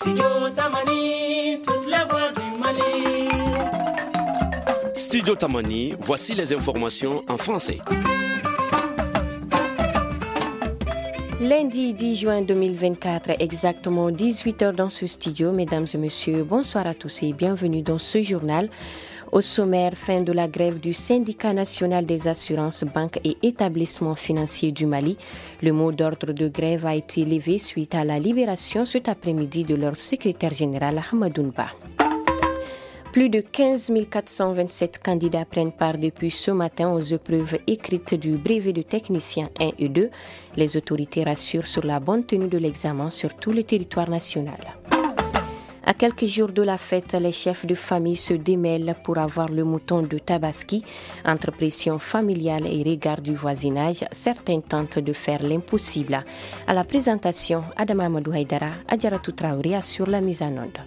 Studio Tamani, toutes les voix du Mali. Studio Tamani, voici les informations en français. Lundi 10 juin 2024, exactement 18h dans ce studio. Mesdames et messieurs, bonsoir à tous et bienvenue dans ce journal. Au sommaire, fin de la grève du Syndicat national des assurances, banques et établissements financiers du Mali. Le mot d'ordre de grève a été levé suite à la libération cet après-midi de leur secrétaire général Hamadoun Ba. Plus de 15 427 candidats prennent part depuis ce matin aux épreuves écrites du brevet de technicien 1 et 2. Les autorités rassurent sur la bonne tenue de l'examen sur tout le territoire national. À quelques jours de la fête, les chefs de famille se démêlent pour avoir le mouton de Tabaski. Entre pression familiale et regard du voisinage, certains tentent de faire l'impossible. À la présentation, Adama Amadou Haïdara, Adjaratou Traoré assure la mise en onde.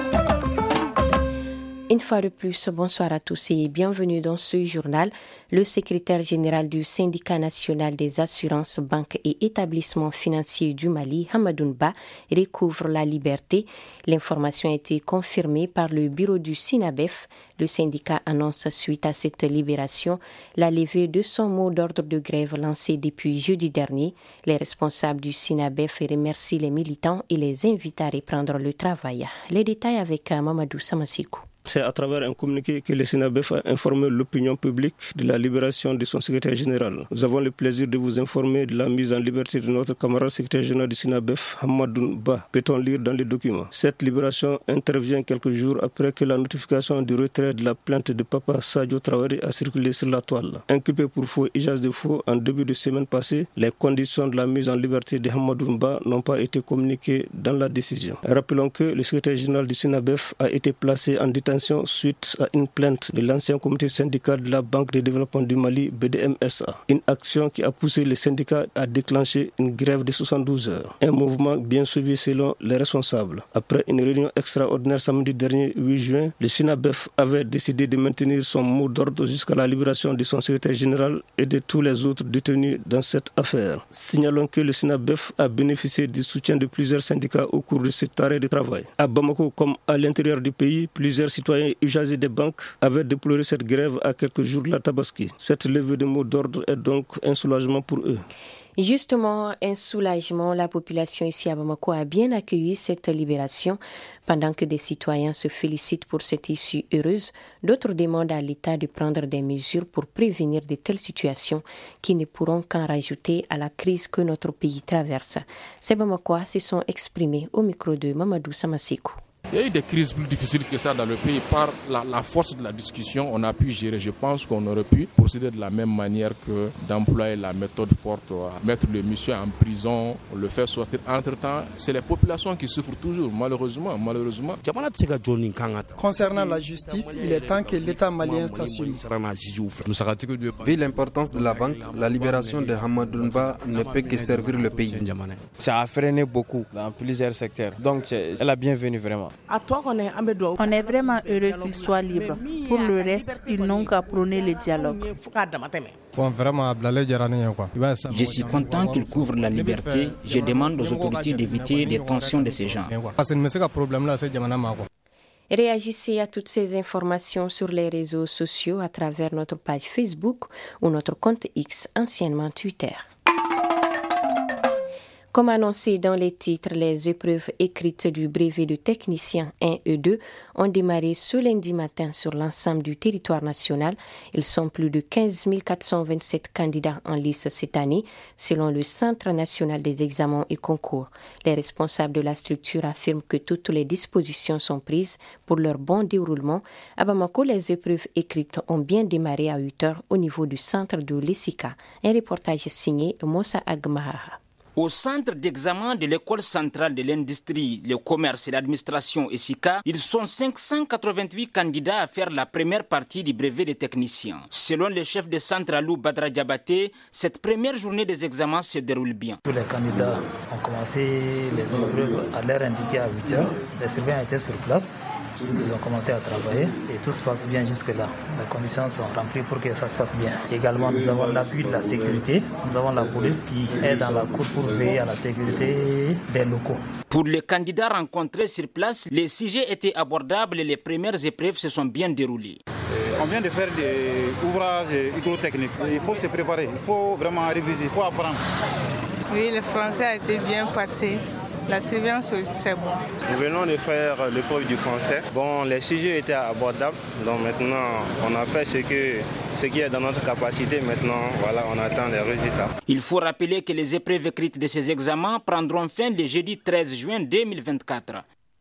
Une fois de plus, bonsoir à tous et bienvenue dans ce journal. Le secrétaire général du Syndicat national des assurances, banques et établissements financiers du Mali, Hamadoun Ba, recouvre la liberté. L'information a été confirmée par le bureau du SINABEF. Le syndicat annonce suite à cette libération la levée de son mot d'ordre de grève lancé depuis jeudi dernier. Les responsables du SINABEF remercient les militants et les invitent à reprendre le travail. Les détails avec Mamadou Samasikou. C'est à travers un communiqué que le SINABEF a informé l'opinion publique de la libération de son secrétaire général. Nous avons le plaisir de vous informer de la mise en liberté de notre camarade secrétaire général du SINABEF, Hamadoun Ba. Peut-on lire dans les documents. Cette libération intervient quelques jours après que la notification du retrait de la plainte de Papa Sadio Traoré a circulé sur la toile. Inculpé pour faux et usage de faux en début de semaine passée, les conditions de la mise en liberté de Hamadoun Ba n'ont pas été communiquées dans la décision. Rappelons que le secrétaire général du SINABEF a été placé en détention suite à une plainte de l'ancien comité syndical de la Banque de développement du Mali, BDMSA. Une action qui a poussé les syndicats à déclencher une grève de 72 heures. Un mouvement bien suivi selon les responsables. Après une réunion extraordinaire samedi dernier, 8 juin, le SINABEF avait décidé de maintenir son mot d'ordre jusqu'à la libération de son secrétaire général et de tous les autres détenus dans cette affaire. Signalons que le SINABEF a bénéficié du soutien de plusieurs syndicats au cours de cet arrêt de travail. À Bamako comme à l'intérieur du pays, plusieurs citoyens usagers des banques avaient déploré cette grève à quelques jours de la Tabaski. Cette levée de mot d'ordre est donc un soulagement pour eux. Justement, un soulagement, la population ici à Bamako a bien accueilli cette libération. Pendant que des citoyens se félicitent pour cette issue heureuse, d'autres demandent à l'État de prendre des mesures pour prévenir de telles situations qui ne pourront qu'en rajouter à la crise que notre pays traverse. Ces Bamakois se sont exprimés au micro de Mamadou Samasikou. Il y a eu des crises plus difficiles que ça dans le pays. Par la force de la discussion, on a pu gérer. Je pense qu'on aurait pu procéder de la même manière que d'employer la méthode forte, mettre le monsieur en prison, le faire sortir. Entre-temps, c'est les populations qui souffrent toujours, malheureusement. Concernant la justice, il est temps que l'État malien s'assume. Vu l'importance de la banque, la libération de Hamadoun Ba ne peut que servir le pays. Ça a freiné beaucoup dans plusieurs secteurs. Donc, c'est la bienvenue vraiment. On est vraiment heureux qu'ils soient libres. Pour le reste, ils n'ont qu'à prôner le dialogue. Je suis content qu'ils couvrent la liberté. Je demande aux autorités d'éviter des tensions de ces genres. Réagissez à toutes ces informations sur les réseaux sociaux à travers notre page Facebook ou notre compte X, anciennement Twitter. Comme annoncé dans les titres, les épreuves écrites du brevet de technicien 1 et 2 ont démarré ce lundi matin sur l'ensemble du territoire national. Ils sont plus de 15 427 candidats en lice cette année, selon le Centre national des examens et concours. Les responsables de la structure affirment que toutes les dispositions sont prises pour leur bon déroulement. À Bamako, les épreuves écrites ont bien démarré à 8 heures au niveau du centre de l'Essika. Un reportage signé Moussa Agmaha. Au centre d'examen de l'école centrale de l'industrie, le commerce et l'administration ESICA, ils sont 588 candidats à faire la première partie du brevet de technicien. Selon le chef de centre Alou Badra Diabaté, cette première journée des examens se déroule bien. Tous les candidats ont commencé les épreuves à l'heure indiquée à 8 heures. Les surveillants étaient sur place. Ils ont commencé à travailler et tout se passe bien jusque-là. Les conditions sont remplies pour que ça se passe bien. Également, nous avons l'appui de la sécurité. Nous avons la police qui est dans la cour pour veiller à la sécurité des locaux. Pour les candidats rencontrés sur place, les sujets étaient abordables et les premières épreuves se sont bien déroulées. On vient de faire des ouvrages hydrotechniques. Il faut se préparer, il faut vraiment réviser, il faut apprendre. Oui, le français a été bien passé. La surveillance aussi, c'est bon. Nous venons de faire l'épreuve du français. Bon, les sujets étaient abordables. Donc maintenant, on a fait ce qui est dans notre capacité. Maintenant, voilà, on attend les résultats. Il faut rappeler que les épreuves écrites de ces examens prendront fin le jeudi 13 juin 2024.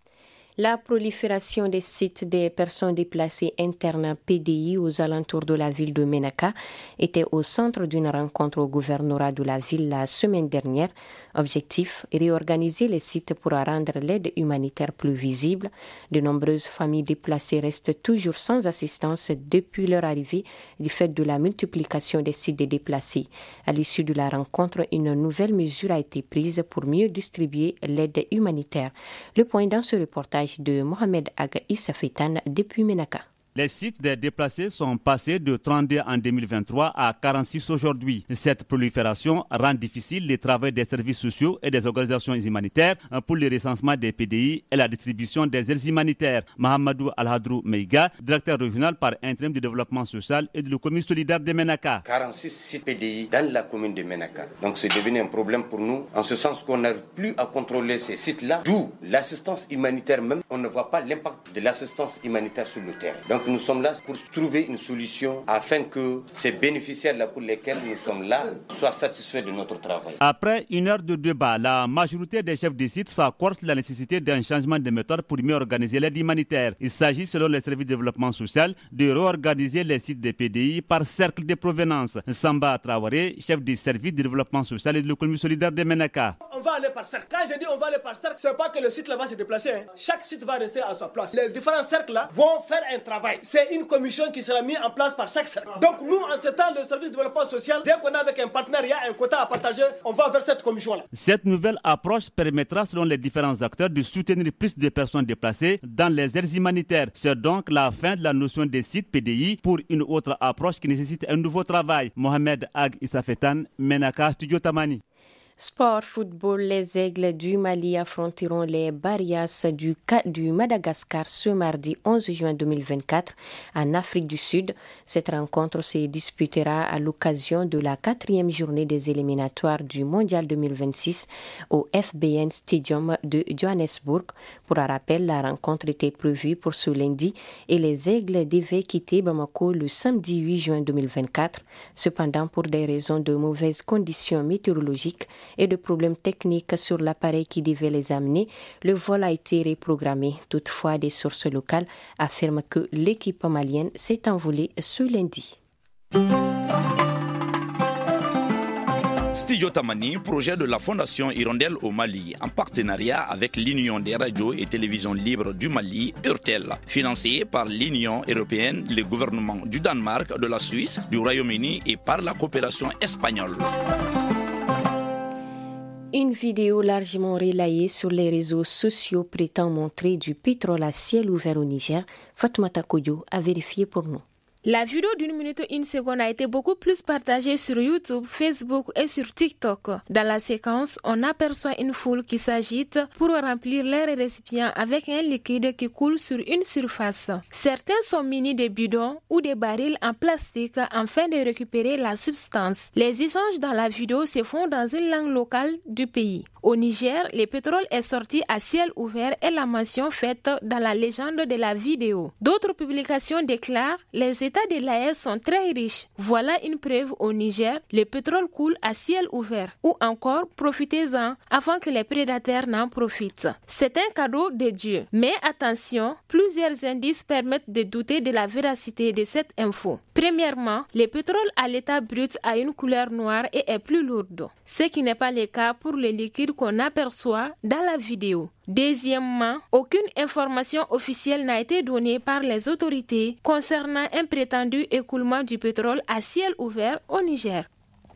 La prolifération des sites des personnes déplacées internes PDI aux alentours de la ville de Ménaka était au centre d'une rencontre au gouvernorat de la ville la semaine dernière. Objectif, réorganiser les sites pour rendre l'aide humanitaire plus visible. De nombreuses familles déplacées restent toujours sans assistance depuis leur arrivée du fait de la multiplication des sites des déplacés. À l'issue de la rencontre, une nouvelle mesure a été prise pour mieux distribuer l'aide humanitaire. Le point dans ce reportage de Mohamed Aga Issafetan depuis Ménaka. Les sites des déplacés sont passés de 32 en 2023 à 46 aujourd'hui. Cette prolifération rend difficile le travail des services sociaux et des organisations humanitaires pour le recensement des PDI et la distribution des aides humanitaires. Mahamadou Alhadrou Meiga, directeur régional par intérim du développement social et de l'économie solidaire de Ménaka. 46 sites PDI dans la commune de Ménaka. Donc c'est devenu un problème pour nous, en ce sens qu'on n'arrive plus à contrôler ces sites-là. D'où l'assistance humanitaire même, on ne voit pas l'impact de l'assistance humanitaire sur le terrain. Donc nous sommes là pour trouver une solution afin que ces bénéficiaires-là pour lesquels nous sommes là soient satisfaits de notre travail. Après une heure de débat, la majorité des chefs de site s'accordent sur la nécessité d'un changement de méthode pour mieux organiser l'aide humanitaire. Il s'agit, selon les services de développement social, de réorganiser les sites des PDI par cercle de provenance. Samba Traoré, chef du service de développement social et de l'économie solidaire de Ménaka. On va aller par cercle. Quand je dis on va aller par cercle, c'est pas que le site là va se déplacer. Chaque site va rester à sa place. Les différents cercles là vont faire un travail. C'est une commission qui sera mise en place par chaque cercle. Donc nous, en ce temps, le service de développement social, dès qu'on est avec un partenaire, il y a un quota à partager, on va vers cette commission-là. Cette nouvelle approche permettra, selon les différents acteurs, de soutenir plus de personnes déplacées dans les aides humanitaires. C'est donc la fin de la notion des sites PDI pour une autre approche qui nécessite un nouveau travail. Mohamed Ag Issafetan, Ménaka, Studio Tamani. Sport, football, les Aigles du Mali affronteront les Barias du Madagascar ce mardi 11 juin 2024 en Afrique du Sud. Cette rencontre se disputera à l'occasion de la 4e journée des éliminatoires du Mondial 2026 au FBN Stadium de Johannesburg. Pour un rappel, la rencontre était prévue pour ce lundi et les Aigles devaient quitter Bamako le samedi 8 juin 2024. Cependant, pour des raisons de mauvaises conditions météorologiques et de problèmes techniques sur l'appareil qui devait les amener, le vol a été reprogrammé. Toutefois, des sources locales affirment que l'équipe malienne s'est envolée ce lundi. Studio Tamani, projet de la Fondation Hirondelle au Mali, en partenariat avec l'Union des radios et télévisions libres du Mali, URTEL, financé par l'Union européenne, le gouvernement du Danemark, de la Suisse, du Royaume-Uni et par la coopération espagnole. Une vidéo largement relayée sur les réseaux sociaux prétend montrer du pétrole à ciel ouvert au Niger. Fatmata Koyo a vérifié pour nous. La vidéo d'1 minute 1 seconde a été beaucoup plus partagée sur YouTube, Facebook et sur TikTok. Dans la séquence, on aperçoit une foule qui s'agite pour remplir leurs récipients avec un liquide qui coule sur une surface. Certains sont munis de bidons ou de barils en plastique afin de récupérer la substance. Les échanges dans la vidéo se font dans une langue locale du pays. Au Niger, le pétrole est sorti à ciel ouvert et la mention faite dans la légende de la vidéo. D'autres publications déclarent « Les États de l'AES sont très riches. Voilà une preuve au Niger, le pétrole coule à ciel ouvert. » Ou encore « Profitez-en avant que les prédateurs n'en profitent. » C'est un cadeau de Dieu. Mais attention, plusieurs indices permettent de douter de la véracité de cette info. Premièrement, le pétrole à l'état brut a une couleur noire et est plus lourde, ce qui n'est pas le cas pour le liquide qu'on aperçoit dans la vidéo. Deuxièmement, aucune information officielle n'a été donnée par les autorités concernant un prétendu écoulement du pétrole à ciel ouvert au Niger.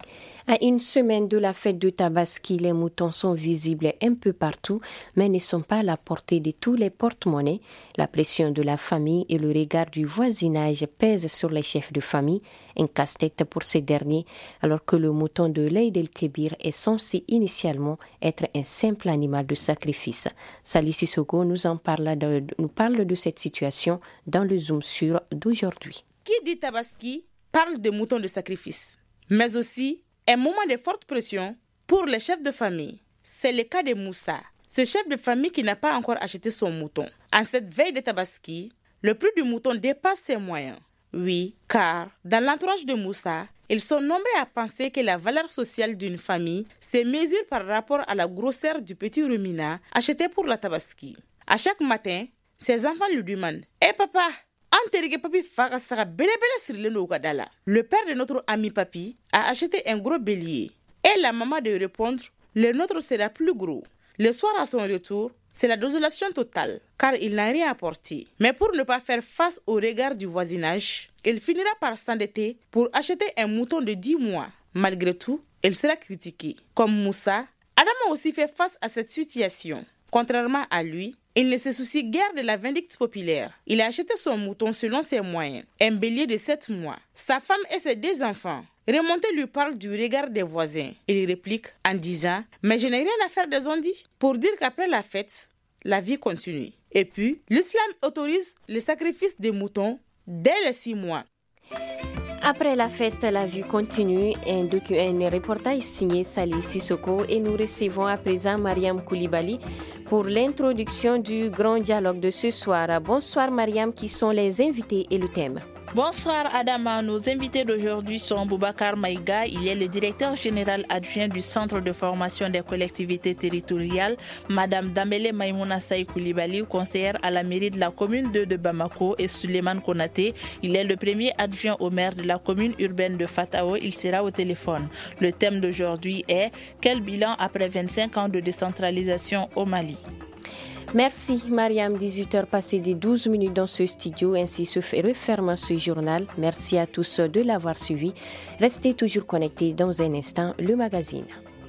À une semaine de la fête de Tabaski, les moutons sont visibles un peu partout, mais ne sont pas à la portée de tous les porte-monnaies. La pression de la famille et le regard du voisinage pèsent sur les chefs de famille, un casse-tête pour ces derniers, alors que le mouton de l'Eid el-Kébir est censé initialement être un simple animal de sacrifice. Sali Sissoko nous parle de cette situation dans le Zoom sur d'aujourd'hui. Qui dit Tabaski parle de moutons de sacrifice, mais aussi un moment de forte pression pour les chefs de famille. C'est le cas de Moussa, ce chef de famille qui n'a pas encore acheté son mouton. En cette veille de Tabaski, le prix du mouton dépasse ses moyens. Oui, car dans l'entourage de Moussa, ils sont nombreux à penser que la valeur sociale d'une famille se mesure par rapport à la grosseur du petit ruminant acheté pour la Tabaski. À chaque matin, ses enfants lui demandent « Eh papa, le père de notre ami Papi a acheté un gros bélier. Et la maman de répondre, le nôtre sera plus gros. Le soir à son retour, c'est la désolation totale, car il n'a rien apporté. Mais pour ne pas faire face au regard du voisinage, il finira par s'endetter pour acheter un mouton de 10 mois. Malgré tout, il sera critiqué. Comme Moussa, Adam a aussi fait face à cette situation. Contrairement à lui, il ne se soucie guère de la vindicte populaire. Il a acheté son mouton selon ses moyens, un bélier de 7 mois. Sa femme et ses 2 enfants. Remonté lui parle du regard des voisins. Il réplique en disant « Mais je n'ai rien à faire des ondits » pour dire qu'après la fête, la vie continue. Et puis, l'islam autorise le sacrifice des moutons dès les 6 mois. Après la fête, la vie continue. Un reportage signé Sali Sissoko et nous recevons à présent Mariam Koulibaly pour l'introduction du grand dialogue de ce soir. Bonsoir Mariam, qui sont les invités et le thème? Bonsoir Adama, nos invités d'aujourd'hui sont Boubacar Maïga, il est le directeur général adjoint du Centre de formation des collectivités territoriales, Madame Dambélé Maïmouna Saï Koulibaly, conseillère à la mairie de la commune 2 de Bamako, et Suleiman Konaté, il est le premier adjoint au maire de la commune urbaine de Fatao, il sera au téléphone. Le thème d'aujourd'hui est « Quel bilan après 25 ans de décentralisation au Mali ?» Merci Mariam, 18h passées de 12 minutes dans ce studio, ainsi se referme ce journal. Merci à tous de l'avoir suivi. Restez toujours connectés dans un instant, le magazine.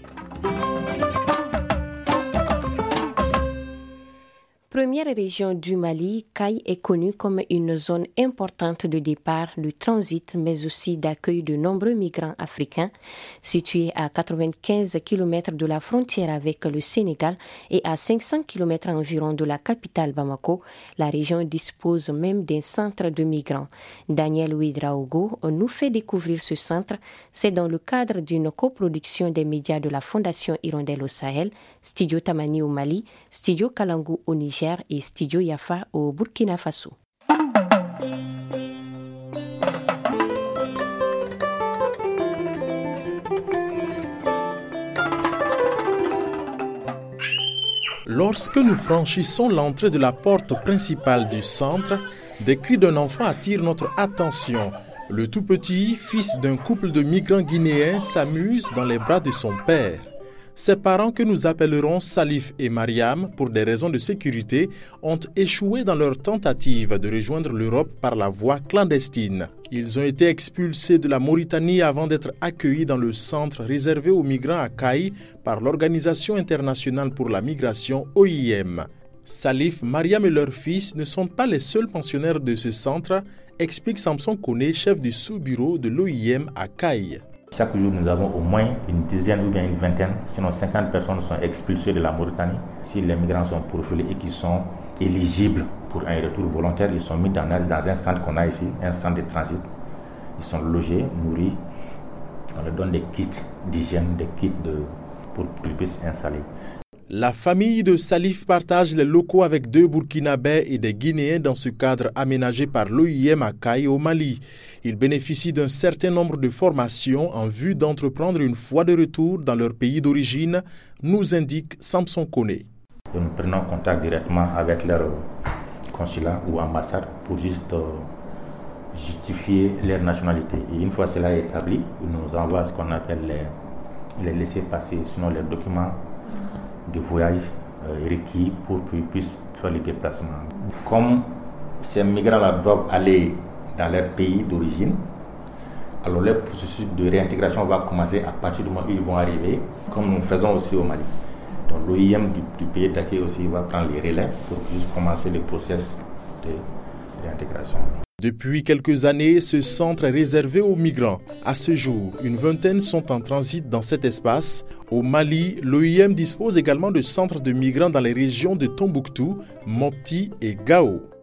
Première région du Mali, Kayes est connue comme une zone importante de départ, de transit, mais aussi d'accueil de nombreux migrants africains. Située à 95 km de la frontière avec le Sénégal et à 500 km environ de la capitale Bamako, la région dispose même d'un centre de migrants. Daniel Ouidraogo nous fait découvrir ce centre. C'est dans le cadre d'une coproduction des médias de la Fondation Hirondelle au Sahel, Studio Tamani au Mali, Studio Kalangu au Niger et Studio Yafa au Burkina Faso. Lorsque nous franchissons l'entrée de la porte principale du centre, des cris d'un enfant attirent notre attention. Le tout petit, fils d'un couple de migrants guinéens, s'amuse dans les bras de son père. Ses parents, que nous appellerons Salif et Mariam, pour des raisons de sécurité, ont échoué dans leur tentative de rejoindre l'Europe par la voie clandestine. Ils ont été expulsés de la Mauritanie avant d'être accueillis dans le centre réservé aux migrants à Kayes par l'Organisation internationale pour la migration OIM. Salif, Mariam et leur fils ne sont pas les seuls pensionnaires de ce centre, explique Samson Koné, chef du sous-bureau de l'OIM à Kayes. Chaque jour, nous avons au moins une dizaine ou bien une vingtaine, sinon 50 personnes sont expulsées de la Mauritanie. Si les migrants sont profilés et qui sont éligibles pour un retour volontaire, ils sont mis dans un centre qu'on a ici, un centre de transit. Ils sont logés, nourris. On leur donne des kits d'hygiène, des kits pour qu'ils puissent s'installer. La famille de Salif partage les locaux avec 2 Burkinabés et des Guinéens dans ce cadre aménagé par l'OIM à Kayes au Mali. Ils bénéficient d'un certain nombre de formations en vue d'entreprendre une fois de retour dans leur pays d'origine, nous indique Samson Koné. Nous prenons contact directement avec leur consulat ou ambassade pour juste justifier leur nationalité. Et une fois cela établi, ils nous envoient ce qu'on appelle les laissez-passer, sinon les documents de voyage requis pour qu'ils puissent faire les déplacements. Comme ces migrants-là doivent aller dans leur pays d'origine, Alors le processus de réintégration va commencer à partir du moment où ils vont arriver, comme nous faisons aussi au Mali. Donc l'OIM du pays d'accueil aussi va prendre les relais pour commencer le processus de réintégration. Depuis quelques années, ce centre est réservé aux migrants. À ce jour, une vingtaine sont en transit dans cet espace. Au Mali, l'OIM dispose également de centres de migrants dans les régions de Tombouctou, Mopti et Gao.